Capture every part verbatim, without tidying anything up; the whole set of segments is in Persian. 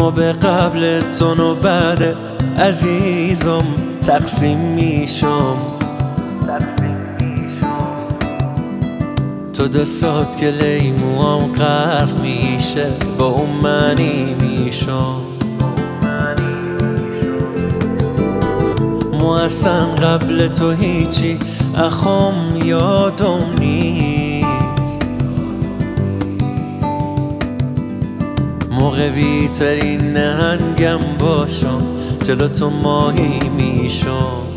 ما به قبل تو و بعدت عزیزم تقسیم میشم. تو دستات که لیموام غرق میشه با اون معنی میشم. ما اصلا قبل تو هیچی اخم یادم نیست. موقعی ترین نهنگم باشم جلو تو ماهی میشم.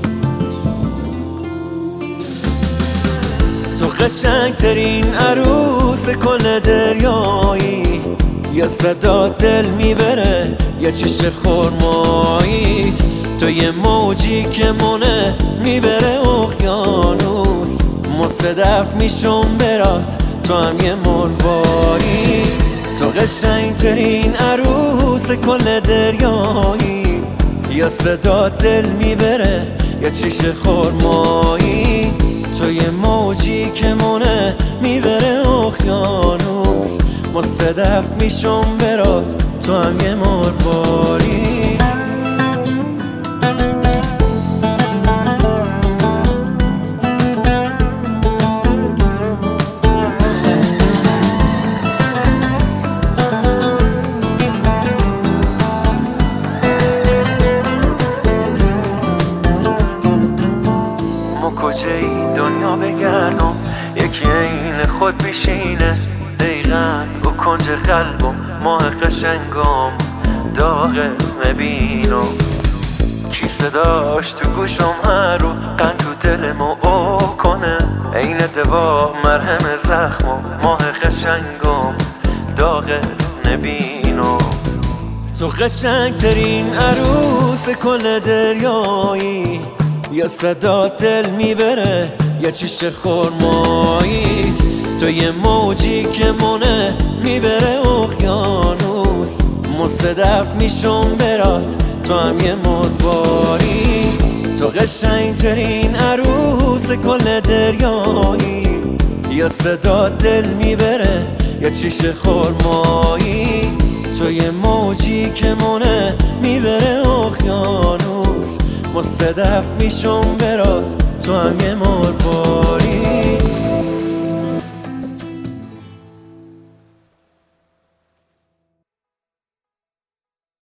تو قشنگ ترین عروس کل دریایی، یا صدا دل میبره یا چش خرمایی. تو یه موجی که مونه میبره اقیانوس، ما صدف میشم برات تو هم یه مرواری. تو قشنگ ترین عروس کل دریایی، یا صدا دل میبره یا چش خرمایی. تو یه موجی که مونه میبره اقیانوس، ما صدف میشم برات تو هم یه مرواری. کجایی دنیا بگردم یکی این خود بیشینه، دقیقا رو کنج قلبم ماه قشنگم داغت نبینم. کی صداش تو گوشم هر رو قند تو دلمو او کنه، این دوا مرهم زخمم ماه قشنگم داغت نبینم. تو قشنگ ترین عروس کل دریایی، یا صدا دل میبره یا چش خرمایی. تو یه موجی که مونه میبره اقیانوس، ما صدف میشم برات تو هم یه مرواری. تو قشنگ ترین عروس کل دریایی، یا صدا دل میبره یا چش خرمایی. تو یه موجی که مونه میبره اقیانوس، ما صدف میشم برات تو هم یه مرواری.